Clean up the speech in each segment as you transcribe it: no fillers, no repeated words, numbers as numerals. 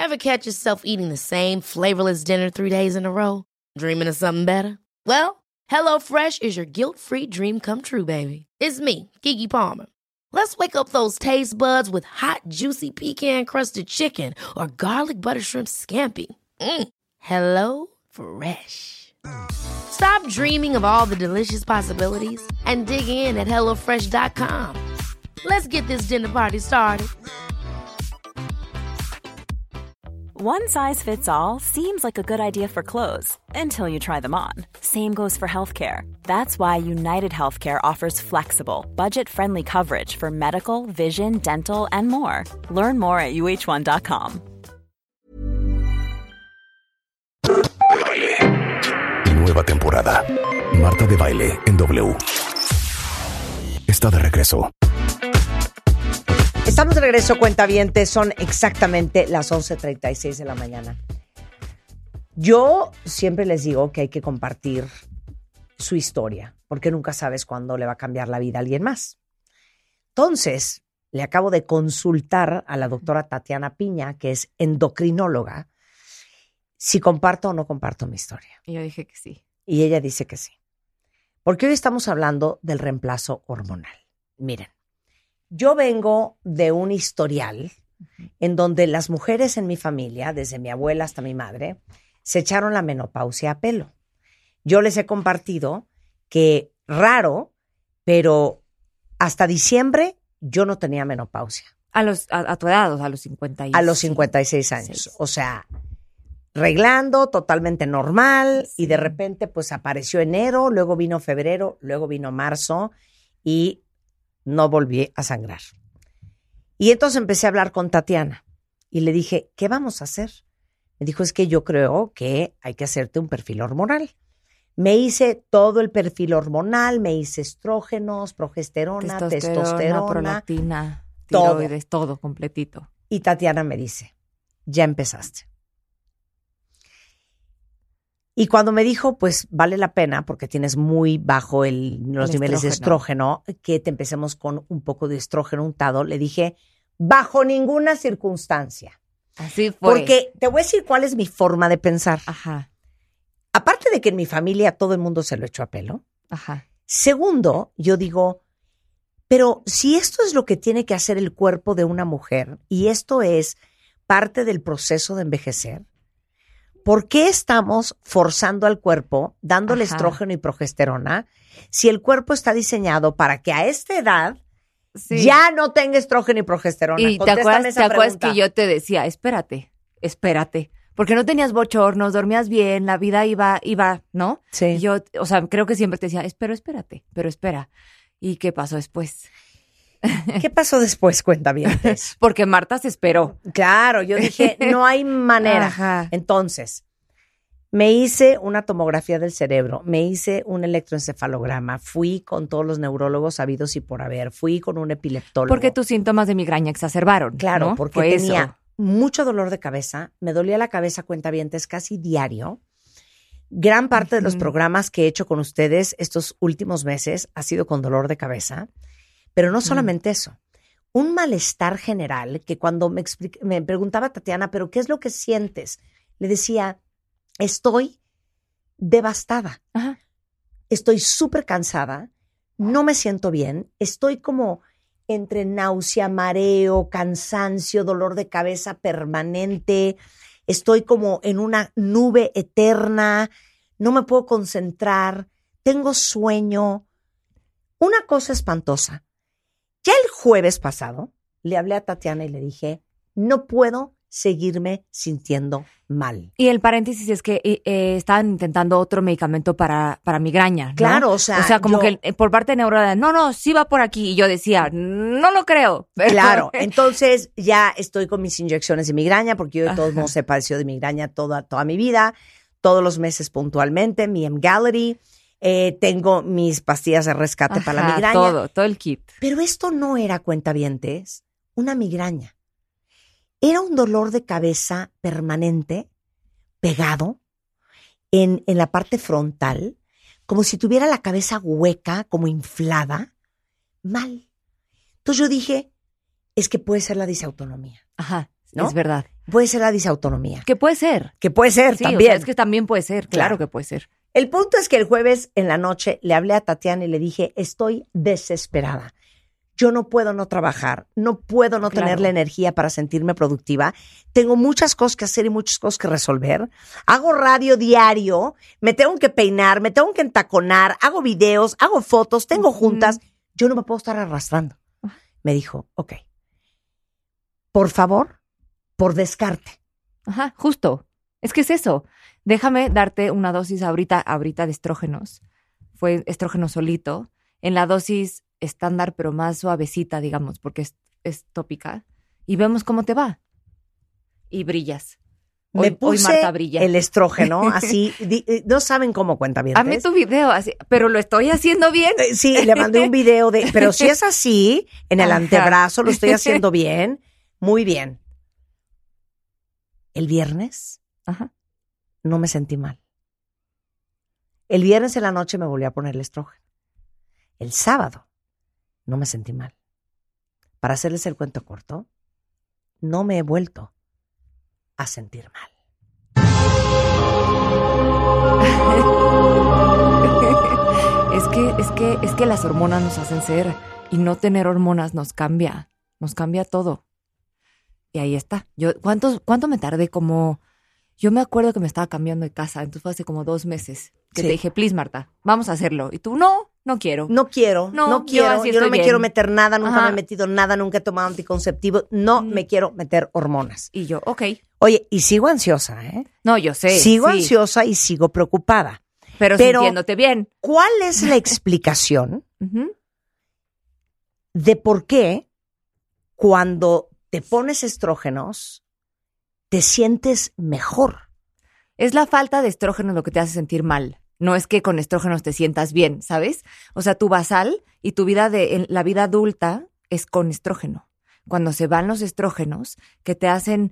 Ever catch yourself eating the same flavorless dinner 3 days in a row? Dreaming of something better? Well, HelloFresh is your guilt-free dream come true, baby. It's me, Keke Palmer. Let's wake up those taste buds with hot, juicy pecan-crusted chicken or garlic butter shrimp scampi. Hello Fresh. Stop dreaming of all the delicious possibilities and dig in at HelloFresh.com. Let's get this dinner party started. One size fits all seems like a good idea for clothes until you try them on. Same goes for healthcare. That's why United Healthcare offers flexible, budget-friendly coverage for medical, vision, dental, and more. Learn more at uh1.com. Nueva temporada. Marta de Baile en W. Está de regreso. Estamos de regreso, cuentavientes. Son exactamente las 11:36 de la mañana. Yo siempre les digo que hay que compartir su historia, porque nunca sabes cuándo le va a cambiar la vida a alguien más. Entonces, le acabo de consultar a la doctora Tatiana Piña, que es endocrinóloga, si comparto o no comparto mi historia. Y yo dije que sí. Y ella dice que sí. Porque hoy estamos hablando del reemplazo hormonal. Miren, yo vengo de un historial en donde las mujeres en mi familia, desde mi abuela hasta mi madre, se echaron la menopausia a pelo. Yo les he compartido que raro, pero hasta diciembre yo no tenía menopausia. A tu edad, a los 56. A los 56 años. O sea, reglando, totalmente normal, y de repente pues apareció enero, luego vino febrero, luego vino marzo y no volví a sangrar. Y entonces empecé a hablar con Tatiana y le dije, ¿qué vamos a hacer? Me dijo, es que yo creo que hay que hacerte un perfil hormonal. Me hice todo el perfil hormonal, me hice estrógenos, progesterona, testosterona, prolactina, todo. tiroides, todo completito. Y Tatiana me dice, ya empezaste. Y cuando me dijo, pues vale la pena, porque tienes muy bajo los niveles de estrógeno, que te empecemos con un poco de estrógeno untado, le dije, bajo ninguna circunstancia. Así fue. Porque te voy a decir cuál es mi forma de pensar. Ajá. Aparte de que en mi familia todo el mundo se lo echó a pelo. Ajá. Segundo, yo digo, pero si esto es lo que tiene que hacer el cuerpo de una mujer y esto es parte del proceso de envejecer, ¿por qué estamos forzando al cuerpo, dándole estrógeno y progesterona, si el cuerpo está diseñado para que a esta edad ya no tenga estrógeno y progesterona? Y te acuerdas que yo te decía, espérate, porque no tenías bochornos, dormías bien, la vida iba, ¿no? Sí. Y yo, o sea, creo que siempre te decía, espérate. ¿Y qué pasó después? ¿Qué pasó después? Cuentavientes. Porque Marta se esperó. Claro, yo dije, no hay manera. Ajá. Entonces, me hice una tomografía del cerebro, me hice un electroencefalograma, fui con todos los neurólogos habidos y por haber, fui con un epileptólogo. Porque tus síntomas de migraña exacerbaron. Claro, ¿no? porque fue tenía eso. mucho dolor de cabeza, me dolía la cabeza, cuentavientes, casi diario. Gran parte de los programas que he hecho con ustedes estos últimos meses ha sido con dolor de cabeza. Pero no solamente eso, un malestar general que cuando me preguntaba Tatiana, ¿pero qué es lo que sientes? Le decía, estoy devastada. Ajá. Estoy súper cansada, no me siento bien, estoy como entre náusea, mareo, cansancio, dolor de cabeza permanente, estoy como en una nube eterna, no me puedo concentrar, tengo sueño, una cosa espantosa. Ya el jueves pasado le hablé a Tatiana y le dije, no puedo seguirme sintiendo mal. Y el paréntesis es que estaban intentando otro medicamento para migraña, ¿no? Claro, o sea como que por parte de neuróloga, no, sí va por aquí. Y yo decía, no lo creo. Pero... Claro, entonces ya estoy con mis inyecciones de migraña, porque yo de todos modos he padecido de migraña toda mi vida, todos los meses puntualmente, mi Emgality. Tengo mis pastillas de rescate para la migraña. Todo el kit. Pero esto no era, cuentavientes, una migraña. Era un dolor de cabeza permanente, pegado, en la parte frontal, como si tuviera la cabeza hueca, como inflada, mal. Entonces yo dije, es que puede ser la disautonomía. Ajá, ¿no? es verdad. Puede ser la disautonomía. Que puede ser. Que puede ser Sí, también. o sea, es que también puede ser, claro que puede ser. El punto es que el jueves en la noche le hablé a Tatiana y le dije, estoy desesperada. Yo no puedo no trabajar, no puedo no tener la energía para sentirme productiva. Tengo muchas cosas que hacer y muchas cosas que resolver. Hago radio diario, me tengo que peinar, me tengo que entaconar, hago videos, hago fotos, tengo juntas. Yo no me puedo estar arrastrando. Me dijo, ok, por favor, por descarte. Ajá, justo. Es que es eso. Déjame darte una dosis ahorita de estrógenos. Fue estrógeno solito. En la dosis estándar, pero más suavecita, digamos, porque es tópica. Y vemos cómo te va. Y brillas. Me puse hoy Marta brilla. el estrógeno, así, no saben cómo cuenta bien. Hazme tu video, así, pero lo estoy haciendo bien. Sí, le mandé un video pero si es así, en el antebrazo, lo estoy haciendo bien, muy bien. El viernes, no me sentí mal. El viernes en la noche me volví a poner el estrógeno. El sábado, no me sentí mal. Para hacerles el cuento corto, no me he vuelto a sentir mal. Es que las hormonas nos hacen ser, y no tener hormonas nos cambia todo. Y ahí está. ¿Cuánto me tardé? Yo me acuerdo que me estaba cambiando de casa, entonces fue hace como 2 meses que te dije, please, Marta, vamos a hacerlo. Y tú, no quiero. No quiero. Yo no me quiero meter nada, nunca me he metido nada, nunca he tomado anticonceptivo, no me quiero meter hormonas. Y yo, ok. Oye, y sigo ansiosa, ¿eh? No, yo sé. Sigo ansiosa y sigo preocupada. Pero sintiéndote bien. ¿Cuál es la explicación de por qué cuando te pones estrógenos te sientes mejor? Es la falta de estrógeno lo que te hace sentir mal. No es que con estrógenos te sientas bien, ¿sabes? O sea, tu basal y tu vida la vida adulta es con estrógeno. Cuando se van los estrógenos que te hacen...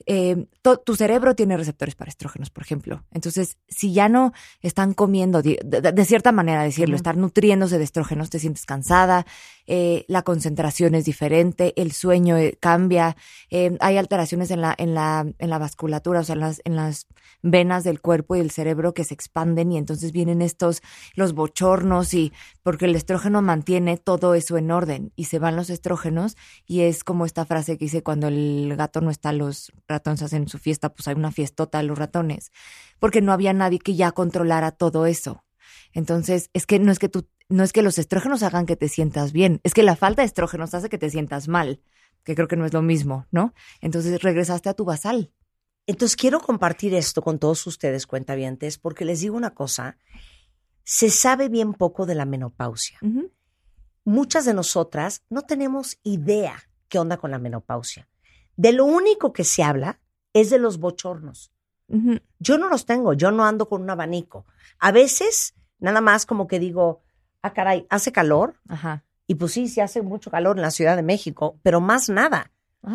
tu cerebro tiene receptores para estrógenos, por ejemplo. Entonces, si ya no están comiendo, de cierta manera decirlo, estar nutriéndose de estrógenos, te sientes cansada, la concentración es diferente, el sueño cambia, hay alteraciones en la vasculatura, o sea, en las venas del cuerpo y del cerebro que se expanden, y entonces vienen los bochornos, y porque el estrógeno mantiene todo eso en orden, y se van los estrógenos, y es como esta frase que dice, cuando el gato no está, los ratones hacen su fiesta, pues hay una fiestota de los ratones, porque no había nadie que ya controlara todo eso. Entonces, no es que los estrógenos hagan que te sientas bien, es que la falta de estrógenos hace que te sientas mal, que creo que no es lo mismo, ¿no? Entonces regresaste a tu basal. Entonces quiero compartir esto con todos ustedes, cuentavientes, porque les digo una cosa, se sabe bien poco de la menopausia. Muchas de nosotras no tenemos idea qué onda con la menopausia. De lo único que se habla es de los bochornos. Yo no los tengo, yo no ando con un abanico. A veces, nada más como que digo, caray, ¿hace calor? Y pues sí hace mucho calor en la Ciudad de México, pero más nada.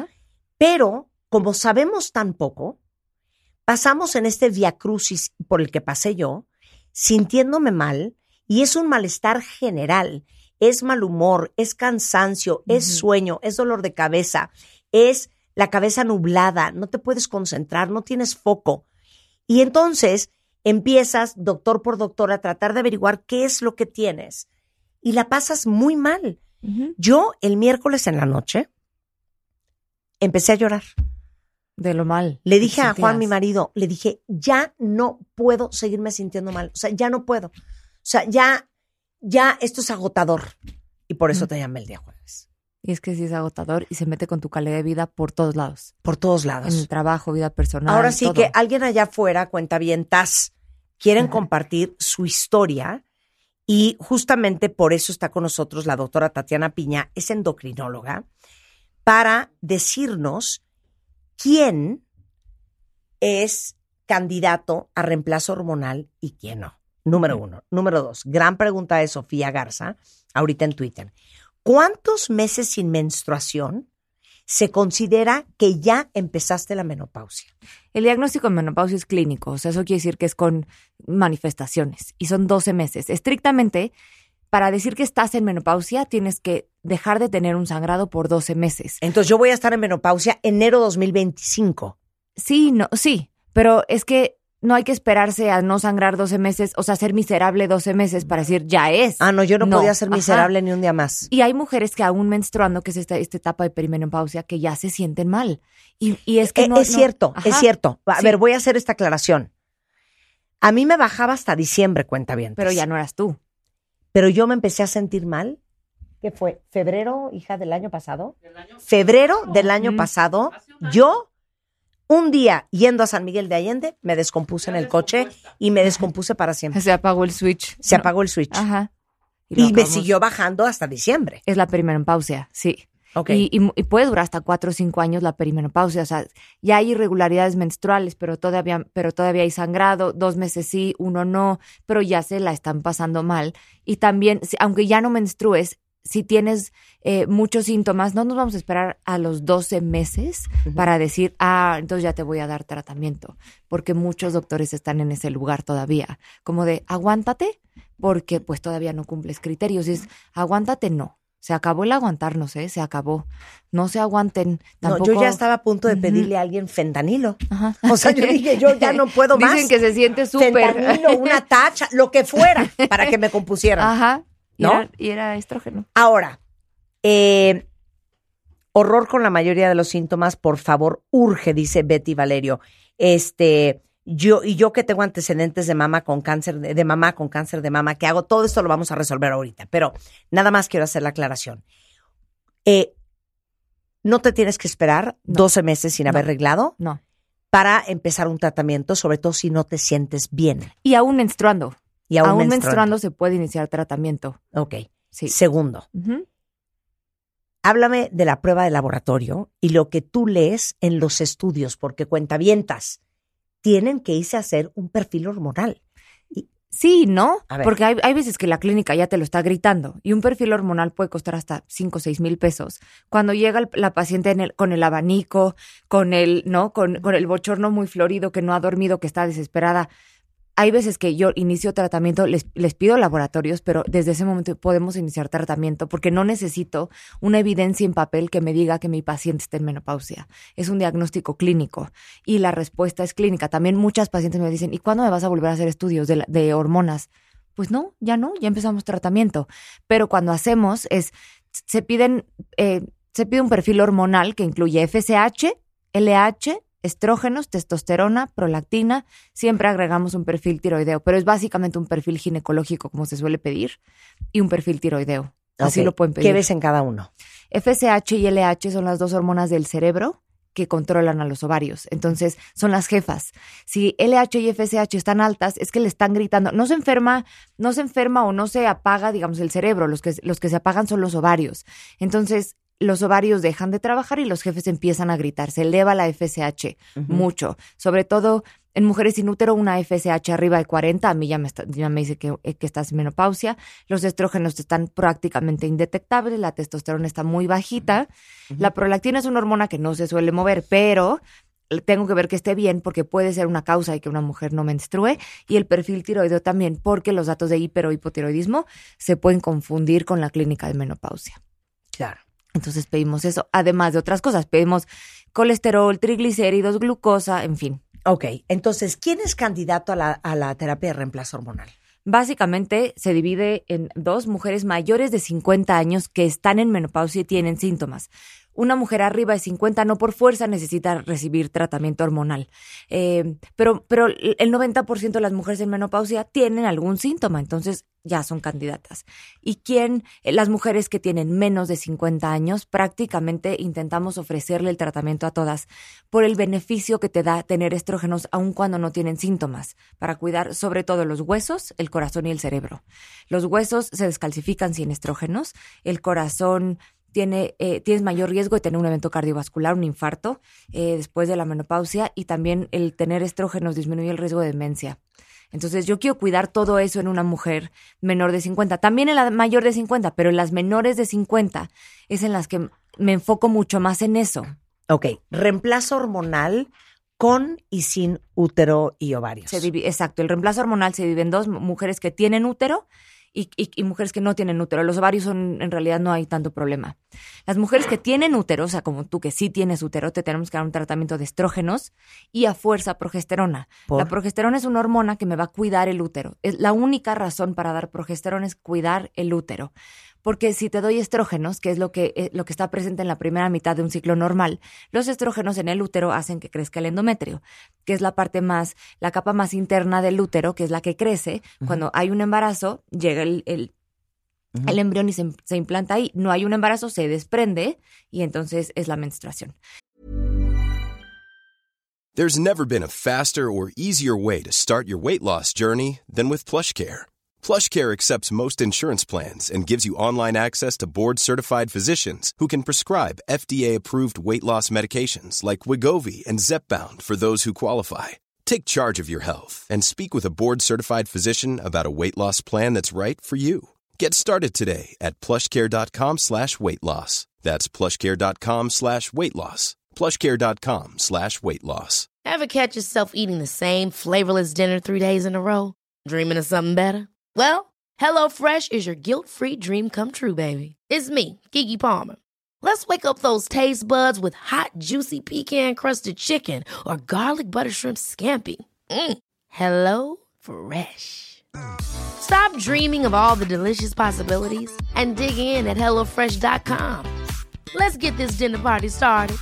Pero, como sabemos tan poco, pasamos en este viacrucis por el que pasé yo, sintiéndome mal, y es un malestar general. Es mal humor, es cansancio, es sueño, es dolor de cabeza, es la cabeza nublada, no te puedes concentrar, no tienes foco. Y entonces empiezas, doctor por doctor, a tratar de averiguar qué es lo que tienes. Y la pasas muy mal. Yo, el miércoles en la noche, empecé a llorar. De lo mal. Le dije a Juan, mi marido, le dije, ya no puedo seguirme sintiendo mal. O sea, ya no puedo. O sea, ya esto es agotador. Y por eso te llamé el día jueves. Y es que sí es agotador y se mete con tu calidad de vida por todos lados. Por todos lados. En el trabajo, vida personal. Ahora sí todo. Que alguien allá afuera, cuentavientas, quieren compartir su historia, y justamente por eso está con nosotros la doctora Tatiana Piña, es endocrinóloga, para decirnos quién es candidato a reemplazo hormonal y quién no. Número 1. Número 2, gran pregunta de Sofía Garza, ahorita en Twitter. ¿Cuántos meses sin menstruación se considera que ya empezaste la menopausia? El diagnóstico de menopausia es clínico, o sea, eso quiere decir que es con manifestaciones, y son 12 meses. Estrictamente, para decir que estás en menopausia, tienes que dejar de tener un sangrado por 12 meses. Entonces, yo voy a estar en menopausia enero 2025. Sí, no, sí, pero es que no hay que esperarse a no sangrar 12 meses, o sea, ser miserable 12 meses para decir, ya es. Ah, no, yo no podía ser ajá. miserable ni un día más. Y hay mujeres que aún menstruando, que es esta etapa de perimenopausia, que ya se sienten mal. Y es que es cierto, ajá. es cierto. A Sí. ver, voy a hacer esta aclaración. A mí me bajaba hasta diciembre, cuentavientes. Pero ya no eras tú. Pero yo me empecé a sentir mal. ¿Qué fue? ¿Febrero, hija, del año pasado? Febrero del año pasado, yo, un día yendo a San Miguel de Allende, me descompuse en el coche y me descompuse para siempre. Se apagó el switch. Se apagó el switch. Ajá. Y me acabamos. siguió bajando hasta diciembre. Es la perimenopausia, sí. Ok. Y puede durar hasta 4 o 5 años la perimenopausia. O sea, ya hay irregularidades menstruales, pero todavía hay sangrado, 2 meses sí, 1 no, pero ya se la están pasando mal. Y también, aunque ya no menstrues, si tienes muchos síntomas, no nos vamos a esperar a los 12 meses para decir, entonces ya te voy a dar tratamiento, porque muchos doctores están en ese lugar todavía, como de, aguántate, porque pues todavía no cumples criterios, y es, aguántate, no. Se acabó el aguantarnos, se acabó. No se aguanten tampoco. No, yo ya estaba a punto de pedirle a alguien fentanilo. Ajá. O sea, yo dije, yo ya no puedo más. Dicen que se siente súper. Fentanilo, una tacha, lo que fuera, para que me compusieran. Ajá. ¿No? Y era estrógeno. Ahora, horror con la mayoría de los síntomas, por favor, urge, dice Betty Valerio. Yo que tengo antecedentes de mamá con cáncer de mama, ¿qué hago? Todo esto lo vamos a resolver ahorita, pero nada más quiero hacer la aclaración. No te tienes que esperar 12 meses sin haber arreglado No. para empezar un tratamiento, sobre todo si no te sientes bien. Y aún menstruando. Y Aún menstruando se puede iniciar tratamiento. Ok. Sí. Segundo, Ujú. háblame de la prueba de laboratorio y lo que tú lees en los estudios, porque cuentavientas tienen que irse a hacer un perfil hormonal. Sí, ¿no? A ver. Porque hay veces que la clínica ya te lo está gritando y un perfil hormonal puede costar hasta 5 o 6 mil pesos. Cuando llega la paciente con el abanico, con el bochorno muy florido, que no ha dormido, que está desesperada. Hay veces que yo inicio tratamiento, les pido laboratorios, pero desde ese momento podemos iniciar tratamiento porque no necesito una evidencia en papel que me diga que mi paciente está en menopausia. Es un diagnóstico clínico y la respuesta es clínica. También muchas pacientes me dicen, ¿y cuándo me vas a volver a hacer estudios de hormonas? Pues no, ya empezamos tratamiento. Pero cuando hacemos se pide un perfil hormonal que incluye FSH, LH, estrógenos, testosterona, prolactina, siempre agregamos un perfil tiroideo, pero es básicamente un perfil ginecológico como se suele pedir y un perfil tiroideo. Así Ok. lo pueden pedir. ¿Qué ves en cada uno? FSH y LH son las 2 hormonas del cerebro que controlan a los ovarios. Entonces, son las jefas. Si LH y FSH están altas, es que le están gritando. No se enferma o no se apaga, digamos, el cerebro. Los que se apagan son los ovarios. Entonces, los ovarios dejan de trabajar y los jefes empiezan a gritar. Se eleva la FSH mucho. Sobre todo en mujeres sin útero, una FSH arriba de 40, a mí ya me dice que estás en menopausia. Los estrógenos están prácticamente indetectables, la testosterona está muy bajita. La prolactina es una hormona que no se suele mover, pero tengo que ver que esté bien porque puede ser una causa de que una mujer no menstrue, y el perfil tiroideo también, porque los datos de hiper o hipotiroidismo se pueden confundir con la clínica de menopausia. Claro. Entonces pedimos eso, además de otras cosas. Pedimos colesterol, triglicéridos, glucosa, en fin. Ok, entonces, ¿quién es candidato a la terapia de reemplazo hormonal? Básicamente se divide en 2 mujeres mayores de 50 años que están en menopausia y tienen síntomas. Una mujer arriba de 50 no por fuerza necesita recibir tratamiento hormonal. Pero el 90% de las mujeres en menopausia tienen algún síntoma, entonces ya son candidatas. Y las mujeres que tienen menos de 50 años, prácticamente intentamos ofrecerle el tratamiento a todas por el beneficio que te da tener estrógenos aun cuando no tienen síntomas, para cuidar sobre todo los huesos, el corazón y el cerebro. Los huesos se descalcifican sin estrógenos, el corazón tienes mayor riesgo de tener un evento cardiovascular, un infarto, después de la menopausia, y también el tener estrógenos disminuye el riesgo de demencia. Entonces yo quiero cuidar todo eso en una mujer menor de 50, también en la mayor de 50, pero en las menores de 50 es en las que me enfoco mucho más en eso. Ok, reemplazo hormonal con y sin útero y ovarios. Exacto, el reemplazo hormonal se divide en 2, mujeres que tienen útero y mujeres que no tienen útero. Los ovarios son, en realidad no hay tanto problema. Las mujeres que tienen útero, o sea, como tú que sí tienes útero, te tenemos que dar un tratamiento de estrógenos y a fuerza progesterona. ¿Por? La progesterona es una hormona que me va a cuidar el útero. Es la única razón para dar progesterona es cuidar el útero. Porque si te doy estrógenos, que es lo que está presente en la primera mitad de un ciclo normal, los estrógenos en el útero hacen que crezca el endometrio, que es la capa más interna del útero, que es la que crece. Cuando hay un embarazo, llega el embrión y se implanta ahí. No hay un embarazo, se desprende y entonces es la menstruación. There's never been a faster or easier way to start your weight loss journey than with PlushCare. PlushCare accepts most insurance plans and gives you online access to board-certified physicians who can prescribe FDA-approved weight loss medications like Wegovy and Zepbound for those who qualify. Take charge of your health and speak with a board-certified physician about a weight loss plan that's right for you. Get started today at plushcare.com/weight-loss. That's plushcare.com/weight-loss. plushcare.com/weight-loss. Ever catch yourself eating the same flavorless dinner 3 days in a row? Dreaming of something better? Well, HelloFresh is your guilt-free dream come true, baby. It's me, Keke Palmer. Let's wake up those taste buds with hot, juicy pecan-crusted chicken or garlic butter shrimp scampi. Hello Fresh. Stop dreaming of all the delicious possibilities and dig in at HelloFresh.com. Let's get this dinner party started.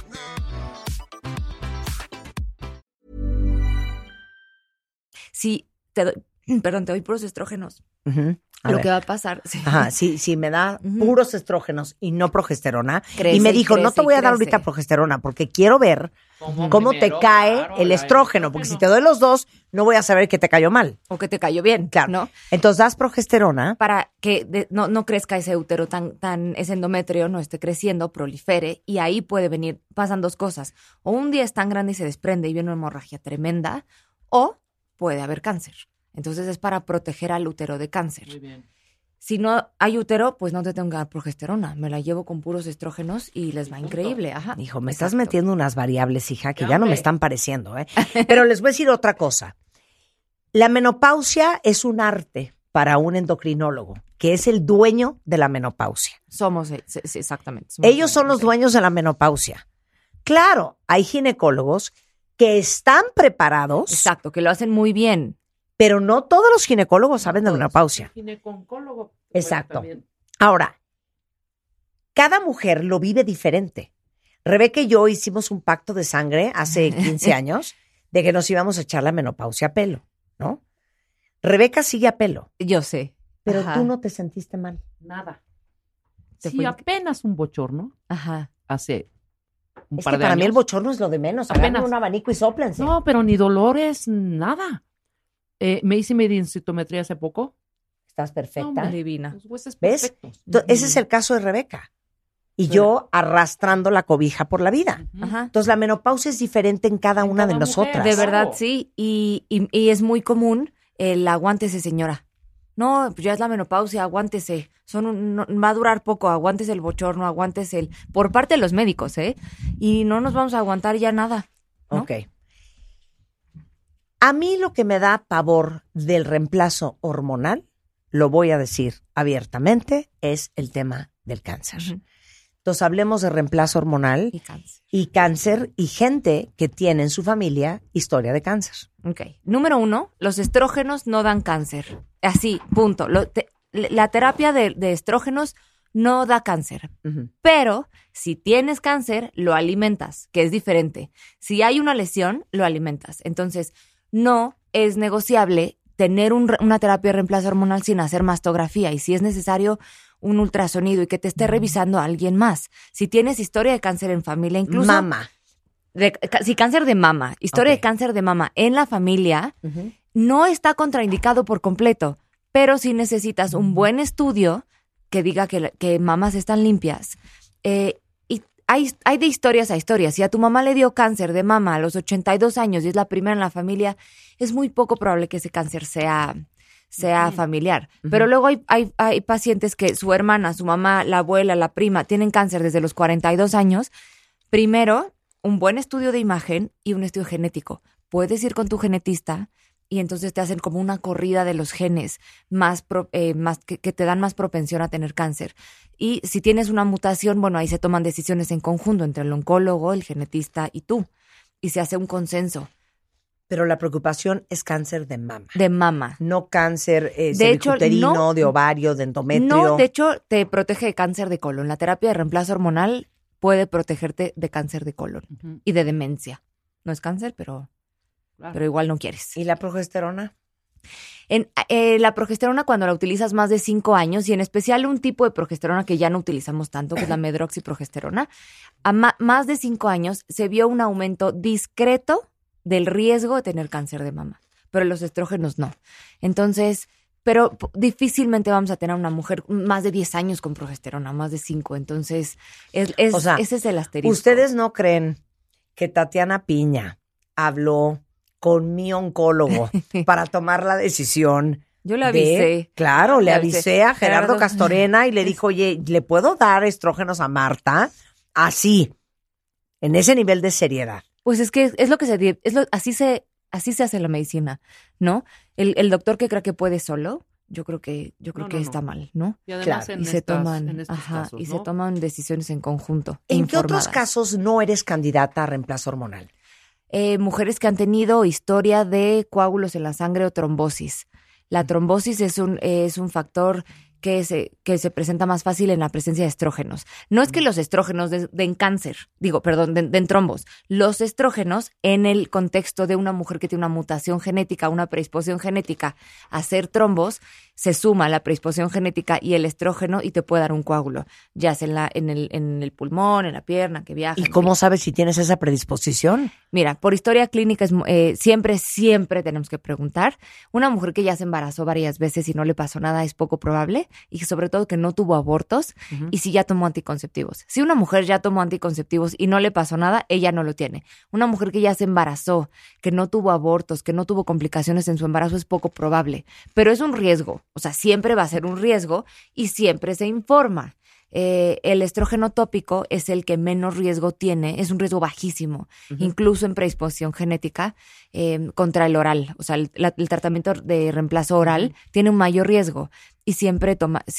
Si te doy puros estrógenos, A lo ver. que va a pasar... Sí. Ajá, si me da puros estrógenos y no progesterona. Crece y me y dijo, no crece te voy y a dar crece. ahorita progesterona porque quiero ver cómo te primero, cae claro, el la estrógeno. Porque si te doy los dos, no voy a saber que te cayó mal. O que te cayó bien, Claro. ¿no? Entonces das progesterona. Para que no crezca ese útero ese endometrio no esté creciendo, prolifere, y ahí pasan dos cosas. O un día es tan grande y se desprende y viene una hemorragia tremenda, o puede haber cáncer. Entonces es para proteger al útero de cáncer. Muy bien. Si no hay útero, pues no te tengo que dar progesterona. Me la llevo con puros estrógenos y les va increíble. Ajá. Hijo, me estás Exacto. metiendo unas variables, hija, que Ya, ya no me hombre. están pareciendo, ¿eh? Pero les voy a decir otra cosa. La menopausia es un arte para un endocrinólogo, que es el dueño de la menopausia. Somos, sí, exactamente. Somos Ellos son los dueños de la menopausia. Claro, hay ginecólogos que están preparados, Exacto, que lo hacen muy bien. pero no todos los ginecólogos saben de menopausia. Ginecólogo. Exacto. También. Ahora, cada mujer lo vive diferente. Rebeca y yo hicimos un pacto de sangre hace 15 años de que nos íbamos a echar la menopausia a pelo, ¿no? Rebeca sigue a pelo, Yo sé. pero Ajá. tú no te sentiste mal. Nada. Te Sí, fue- apenas un bochorno Ajá. hace un Es par que de para años. mí el bochorno es lo de menos. Agarren Apenas. un abanico y sóplense. No, pero ni dolores, nada. Me hice mi densitometría hace poco. Estás perfecta. Hombre, Divina. Los huesos ¿Ves? perfectos. Ese es el caso de Rebeca. Y yo arrastrando la cobija por la vida. Ujú. Ajá. Entonces la menopausia es diferente en cada En una de cada mujer. nosotras. De verdad, Claro. sí. Y es muy común el aguántese, señora. No, pues ya es la menopausia, aguántese. Va a durar poco, aguántese el bochorno, aguántese por parte de los médicos, ¿eh? Y no nos vamos a aguantar ya nada, ¿no? Ok. A mí lo que me da pavor del reemplazo hormonal, lo voy a decir abiertamente, es el tema del cáncer. Ujú. Entonces hablemos de reemplazo hormonal Y cáncer. y cáncer y gente que tiene en su familia historia de cáncer. Ok. Número 1, los estrógenos no dan cáncer. Así, punto. La terapia de estrógenos no da cáncer. Ujú. Pero si tienes cáncer, lo alimentas, que es diferente. Si hay una lesión, lo alimentas. Entonces, no es negociable tener una terapia de reemplazo hormonal sin hacer mastografía. Y si es necesario, un ultrasonido y que te esté revisando a alguien más. Si tienes historia de cáncer en familia, incluso... Mama. Si cáncer de mama, historia Ok. de cáncer de mama en la familia, Ujú. no está contraindicado por completo, pero sí necesitas un buen estudio que diga que mamas están limpias. Y hay de historias a historias. Si a tu mamá le dio cáncer de mama a los 82 años y es la primera en la familia, es muy poco probable que ese cáncer sea familiar. Pero luego hay pacientes que su hermana, su mamá, la abuela, la prima, tienen cáncer desde los 42 años. Primero, un buen estudio de imagen y un estudio genético. Puedes ir con tu genetista y entonces te hacen como una corrida de los genes que te dan más propensión a tener cáncer. Y si tienes una mutación, bueno, ahí se toman decisiones en conjunto entre el oncólogo, el genetista y tú. Y se hace un consenso. Pero la preocupación es cáncer de mama. De mama. No cáncer De hecho, cervicuterino, no. de ovario, de endometrio. No, de hecho, te protege de cáncer de colon. La terapia de reemplazo hormonal puede protegerte de cáncer de colon y de demencia. No es cáncer, pero igual no quieres. ¿Y la progesterona? La progesterona, cuando la utilizas más de 5 años, y en especial un tipo de progesterona que ya no utilizamos tanto, que es la medroxiprogesterona, a más de 5 años se vio un aumento discreto del riesgo de tener cáncer de mama, pero los estrógenos no. Entonces, pero difícilmente vamos a tener una mujer más de 10 años con progesterona, más de 5. Entonces, O sea, ese es el asterisco. ¿Ustedes no creen que Tatiana Piña habló con mi oncólogo para tomar la decisión? Yo le avisé. Claro, le avisé a Gerardo Castorena y le dijo, oye, ¿le puedo dar estrógenos a Marta? Así, en ese nivel de seriedad. Pues es que es lo que así se hace la medicina, ¿no? El doctor que cree que puede solo, yo creo que está mal, ¿no? Y además Claro. en estos casos, ¿no? se toman decisiones en conjunto. ¿En qué otros informadas. casos no eres candidata a reemplazo hormonal? Mujeres que han tenido historia de coágulos en la sangre o trombosis. La trombosis es un factor que se presenta más fácil en la presencia de estrógenos. No es que los estrógenos den cáncer, den trombos. Los estrógenos, en el contexto de una mujer que tiene una mutación genética, una predisposición genética a hacer trombos, se suma la predisposición genética y el estrógeno y te puede dar un coágulo, ya sea en el pulmón, en la pierna, que viaja. ¿Y cómo sabes si tienes esa predisposición? Mira, por historia clínica siempre tenemos que preguntar. Una mujer que ya se embarazó varias veces y no le pasó nada es poco probable, y sobre todo que no tuvo abortos y si ya tomó anticonceptivos. Si una mujer ya tomó anticonceptivos y no le pasó nada, ella no lo tiene. Una mujer que ya se embarazó, que no tuvo abortos, que no tuvo complicaciones en su embarazo es poco probable, pero es un riesgo. O sea, siempre va a ser un riesgo y siempre se informa. El estrógeno tópico es el que menos riesgo tiene, es un riesgo bajísimo, incluso en predisposición genética contra el oral. O sea, el tratamiento de reemplazo oral tiene un mayor riesgo y siempre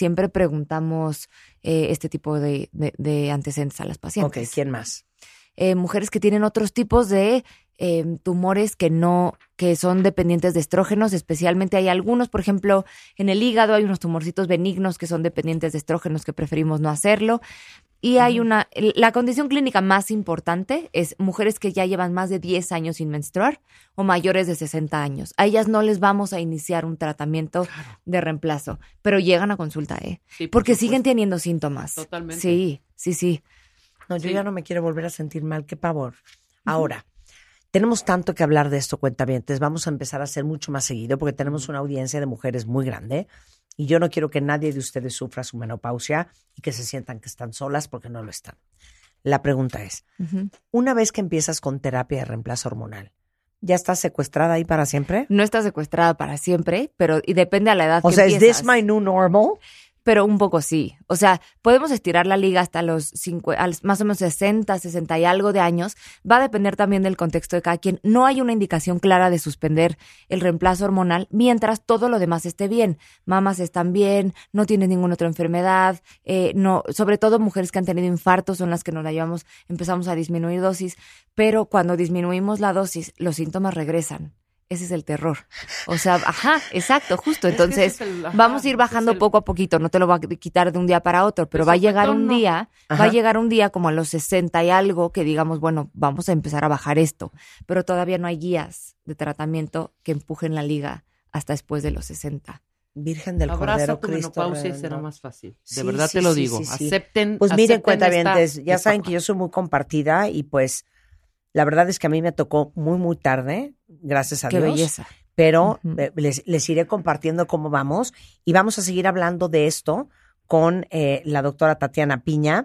preguntamos este tipo de antecedentes a las pacientes. Ok, ¿quién más? Mujeres que tienen otros tipos de tumores que son dependientes de estrógenos, especialmente hay algunos, por ejemplo, en el hígado hay unos tumorcitos benignos que son dependientes de estrógenos que preferimos no hacerlo. Y hay la condición clínica más importante es mujeres que ya llevan más de 10 años sin menstruar o mayores de 60 años. A ellas no les vamos a iniciar un tratamiento de reemplazo, pero llegan a consulta, Sí, porque supuesto. siguen teniendo síntomas. Totalmente. Sí. No, yo Sí. ya no me quiero volver a sentir mal, qué pavor. Ahora, tenemos tanto que hablar de esto, cuentavientes. Vamos a empezar a hacer mucho más seguido porque tenemos una audiencia de mujeres muy grande y yo no quiero que nadie de ustedes sufra su menopausia y que se sientan que están solas porque no lo están. La pregunta es, una vez que empiezas con terapia de reemplazo hormonal, ¿ya estás secuestrada ahí para siempre? No está secuestrada para siempre, pero y depende a la edad O que sea, ¿es empiezas. this my new normal? Pero un poco sí. O sea, podemos estirar la liga hasta los más o menos 60 y algo de años. Va a depender también del contexto de cada quien. No hay una indicación clara de suspender el reemplazo hormonal mientras todo lo demás esté bien. Mamas están bien, no tienen ninguna otra enfermedad. Sobre todo mujeres que han tenido infartos son las que nos la llevamos, empezamos a disminuir dosis. Pero cuando disminuimos la dosis, los síntomas regresan. Ese es el terror. O sea, exacto, justo. Es que Entonces, ese es el- vamos a ir bajando ese es el- poco a poquito. No te lo va a quitar de un día para otro, pero Pues va a sobre llegar todo un no. día, Ajá. va a llegar un día como a los 60 y algo que digamos, bueno, vamos a empezar a bajar esto. Pero todavía no hay guías de tratamiento que empujen la liga hasta después de los 60. Virgen del Abraza Cordero tu Cristo. menopausia y Redentor. será más fácil. De Sí, verdad sí, te lo sí, digo. sí, sí. Acepten. Pues miren, acepten cuentavientes, esta ya saben etapa. que yo soy muy compartida y pues la verdad es que a mí me tocó muy, muy tarde, gracias a Qué Dios. belleza. Pero Ujú. les iré compartiendo cómo vamos y vamos a seguir hablando de esto con la doctora Tatiana Piña.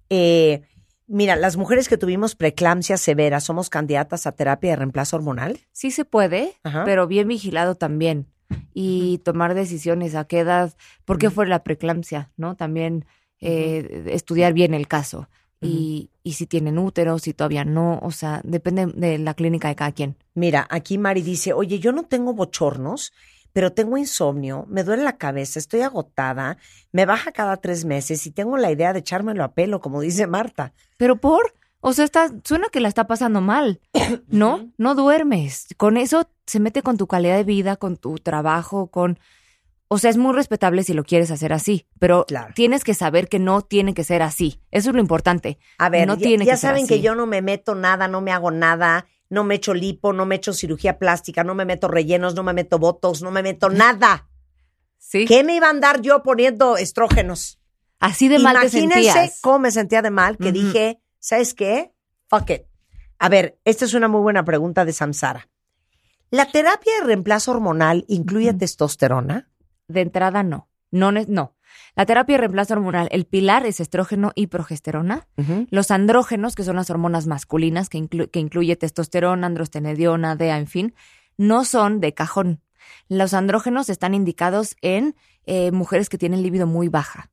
Mira, las mujeres que tuvimos preeclampsia severa, ¿somos candidatas a terapia de reemplazo hormonal? Sí se puede, Ajá. pero bien vigilado también. Y tomar decisiones a qué edad, por qué fue la preeclampsia, ¿no? También estudiar bien el caso. Y y si tienen útero, si todavía no, o sea, depende de la clínica de cada quien. Mira, aquí Mari dice, oye, yo no tengo bochornos, pero tengo insomnio, me duele la cabeza, estoy agotada, me baja cada 3 meses y tengo la idea de echármelo a pelo, como dice Marta. Pero o sea, suena que la está pasando mal, ¿no? No duermes. Con eso se mete con tu calidad de vida, con tu trabajo, o sea, es muy respetable si lo quieres hacer así, pero Claro. tienes que saber que no tiene que ser así. Eso es lo importante. A ver, no ya, tiene ya que ser saben así. que yo no me meto nada, no me hago nada, no me echo lipo, no me echo cirugía plástica, no me meto rellenos, no me meto botox, no me meto nada. Sí. ¿Qué me iba a andar yo poniendo estrógenos? Así de mal te Imagínense sentías. cómo me sentía de mal, que Ujú. dije, ¿sabes qué? Fuck it. A ver, esta es una muy buena pregunta de Samsara. ¿La terapia de reemplazo hormonal incluye testosterona? De entrada, no. No. La terapia de reemplazo hormonal, el pilar es estrógeno y progesterona. Los andrógenos, que son las hormonas masculinas, que incluye testosterona, androstenediona, DEA, en fin, no son de cajón. Los andrógenos están indicados en mujeres que tienen libido muy baja.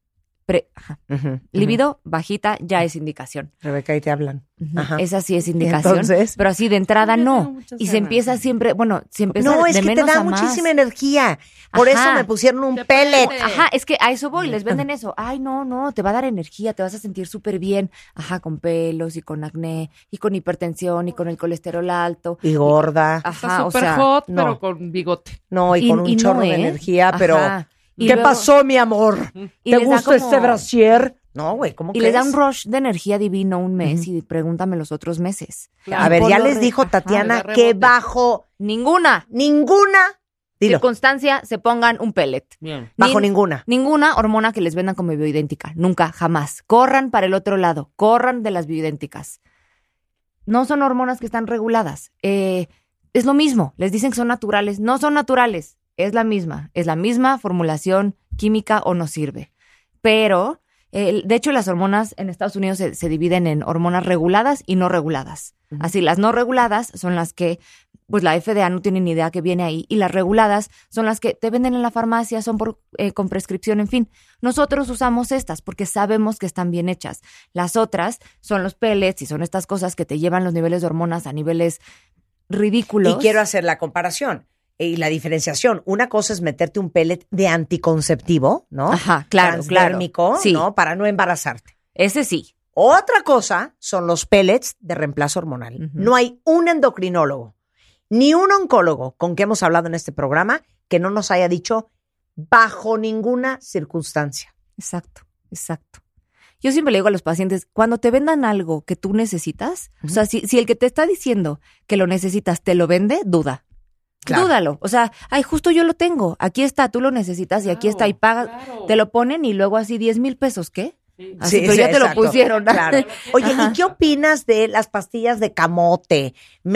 Libido bajita ya es indicación. Rebeca, ahí te hablan. Ujú. Ajá. Esa sí es indicación. Entonces, pero así de entrada Yo tengo no. muchas Y se ganas. empieza siempre, se empieza no, es de que te menos da a más. muchísima energía. Por Ajá. eso me pusieron un Depende. pellet. Ajá, es que a eso voy, les venden eso. Ay, no, te va a dar energía, te vas a sentir súper bien. Ajá, con pelos y con acné y con hipertensión y con el colesterol alto. Y gorda. Está Ajá, o súper sea, hot, no. pero con bigote. No, y con un y no, chorro de energía, pero... Ajá. Y ¿Qué luego- pasó, mi amor? y ¿Te les da gusta como- este brasier? No, güey, ¿cómo Y crees? les da un rush de energía divino un mes y pregúntame los otros meses. Claro. A ver, ya Ponlo les dijo le Tatiana da que rebote. bajo Ninguna ninguna... Dilo, circunstancia se pongan un pellet. Bien. bajo Ni- ninguna. Ninguna hormona que les vendan como bioidéntica. Nunca, jamás. Corran para el otro lado. Corran de las bioidénticas. No son hormonas que están reguladas. Es lo mismo. Les dicen que son naturales. No son naturales. Es la misma. Es la misma formulación química o no sirve. Pero, de hecho, las hormonas en Estados Unidos se dividen en hormonas reguladas y no reguladas. Así, las no reguladas son las que, pues la FDA no tiene ni idea que viene ahí, y las reguladas son las que te venden en la farmacia, son con prescripción, en fin. Nosotros usamos estas porque sabemos que están bien hechas. Las otras son los pellets y son estas cosas que te llevan los niveles de hormonas a niveles ridículos. Y quiero hacer la comparación y la diferenciación. Una cosa es meterte un pellet de anticonceptivo, ¿no? Ajá, claro, Transdérmico, claro. Sí. ¿no? Para no embarazarte. Ese sí. Otra cosa son los pellets de reemplazo hormonal. Ujú. No hay un endocrinólogo ni un oncólogo con que hemos hablado en este programa que no nos haya dicho bajo ninguna circunstancia. Exacto. Yo siempre le digo a los pacientes, cuando te vendan algo que tú necesitas, o sea, si el que te está diciendo que lo necesitas te lo vende, duda. Claro. Dúdalo. O sea, ay, justo yo lo tengo. Aquí está, tú lo necesitas y aquí está y pagas. Claro. Te lo ponen y luego así 10,000 pesos, ¿qué? Sí. Así, Sí, pero sí, ya te lo exacto. pusieron. Claro. Oye, Ajá. ¿y qué opinas de las pastillas de camote?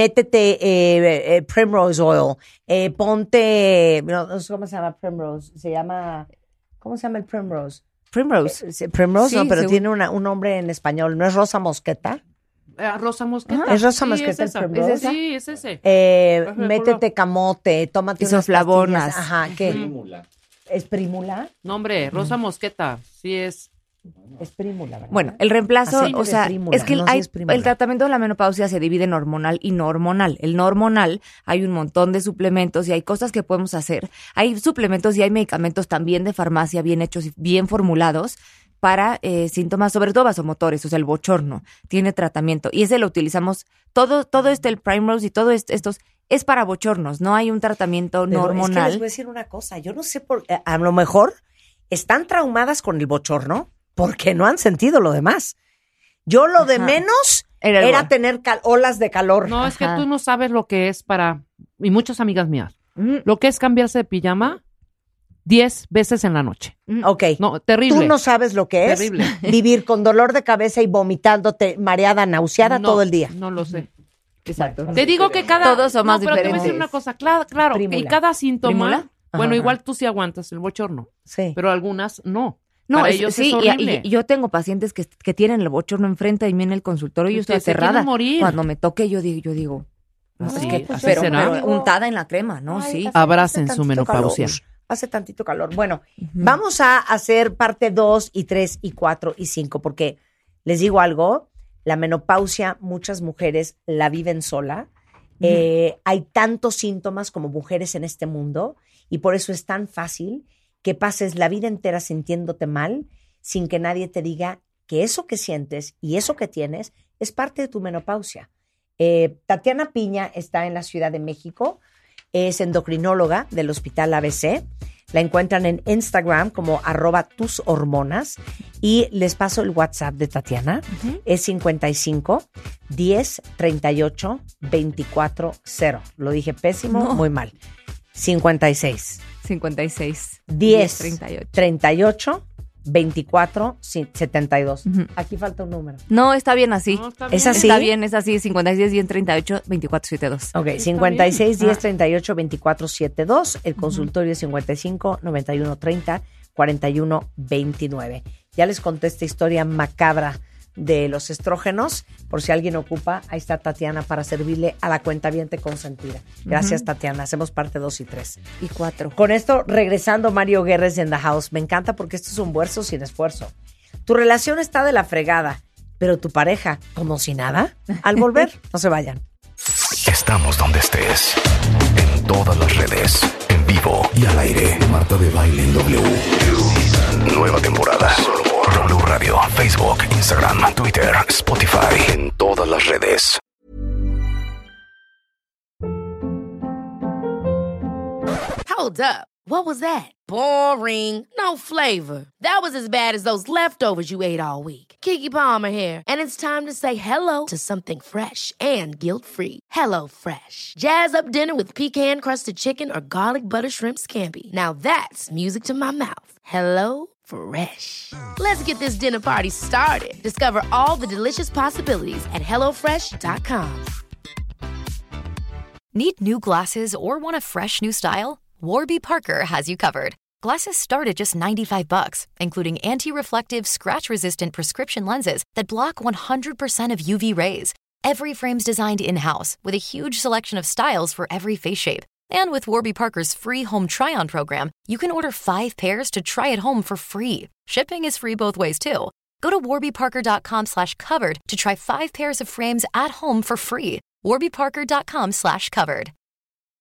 Métete Primrose Oil. Ponte... No sé cómo se llama Primrose. ¿Cómo se llama el Primrose? Primrose. Primrose, Sí, no, pero según- tiene un nombre en español. ¿No es Rosa Mosqueta? Rosa Mosqueta. ¿Es Rosa Sí, Mosqueta es el esa. Primrose? ¿Es esa? Sí, es ese. Métete Métete camote, tómate unas Isoflavonas. pastillas. Ajá, ¿qué? ¿Es Prímula? No, hombre, Rosa Mosqueta. Sí es. Es Prímula, ¿verdad? Bueno, el reemplazo, Aceite o de sea, prímula, es que no sé si es prímula. el tratamiento de la menopausia se divide en hormonal y no hormonal. El no hormonal, hay un montón de suplementos y hay cosas que podemos hacer. Hay suplementos y hay medicamentos también de farmacia bien hechos y bien formulados para síntomas, sobre todo vasomotores, o sea, el bochorno, tiene tratamiento. Y ese lo utilizamos, todo el Primrose y todo estos es para bochornos, no hay un tratamiento Pero no es que hormonal. les voy a decir una cosa. Yo no sé a lo mejor están traumadas con el bochorno porque no han sentido lo demás. Yo lo de Ajá. menos Era era igual. tener olas de calor. No, es que Ajá. tú no sabes lo que es para. Y muchas amigas mías. Mm, Lo que es cambiarse de pijama 10 veces en la noche. Ok. No, terrible. Tú no sabes lo que es Terrible. vivir con dolor de cabeza y vomitándote, mareada, nauseada No, todo el día. No lo sé. Exacto. Te digo que cada. Todos somos pero te voy a decir diferentes. una cosa. Claro. Prímula. Y cada síntoma. ¿Prímula? Bueno, Ajá. igual tú sí aguantas el bochorno. Sí. Pero algunas no. No, Para es- ellos sí, es horrible. y yo tengo pacientes que tienen el bochorno enfrente de mí en el consultorio y yo Y estoy que se aterrada. quieren morir. Cuando me toque, yo digo, no, Así- es que, así pero, será. pero untada en la crema, ¿no? Ay, Sí. hace Abracen su tantito menopausia. calor. Hace tantito calor. Bueno, vamos a hacer parte 2 y 3 y 4 y 5 porque les digo algo, La menopausia, muchas mujeres la viven sola. Hay tantos síntomas como mujeres en este mundo y por eso es tan fácil que pases la vida entera sintiéndote mal sin que nadie te diga que eso que sientes y eso que tienes es parte de tu menopausia. Tatiana Piña está en la Ciudad de México, es endocrinóloga del Hospital ABC. La encuentran en Instagram como @tushormonas y les paso el WhatsApp de Tatiana. Es 55 10 38 24 0. Lo dije pésimo, muy mal. 56 10 38 24 72. Aquí falta un número. No, está bien así. No, está bien. ¿Es así? Está bien, es así. 56 10 38 24 72. Ok, 56 10 38 24 72. El consultorio es 55 91 30 41 29. Ya les conté esta historia macabra de los estrógenos. Por si alguien ocupa, ahí está Tatiana para servirle a la cuentaviente consentida. Gracias, Tatiana. Hacemos parte 2 y 3. Y 4. Con esto, regresando, Mario Guerres en the house. Me encanta porque esto es un verso sin esfuerzo. Tu relación está de la fregada, pero tu pareja, como si nada. Al volver, no se vayan. Estamos donde estés. En todas las redes. En vivo y al aire. Marta de Baile en W. Nueva temporada. Solo por W Radio, Facebook, Instagram, Twitter, Spotify. En todas las redes. Hold up. What was that? Boring. No flavor. That was as bad as those leftovers you ate all week. Keke Palmer here, and it's time to say hello to something fresh and guilt-free. Hello Fresh. Jazz up dinner with pecan-crusted chicken or garlic butter shrimp scampi. Now that's music to my mouth. Hello Fresh. Let's get this dinner party started. Discover all the delicious possibilities at hellofresh.com. Need new glasses or want a fresh new style? Warby Parker has you covered. Glasses start at just $95, including anti-reflective, scratch-resistant prescription lenses that block 100% of UV rays. Every frame's designed in-house with a huge selection of styles for every face shape. And with Warby Parker's free home try-on program, you can order 5 pairs to try at home for free. Shipping is free both ways, too. Go to warbyparker.com/covered to try 5 pairs of frames at home for free. warbyparker.com/covered.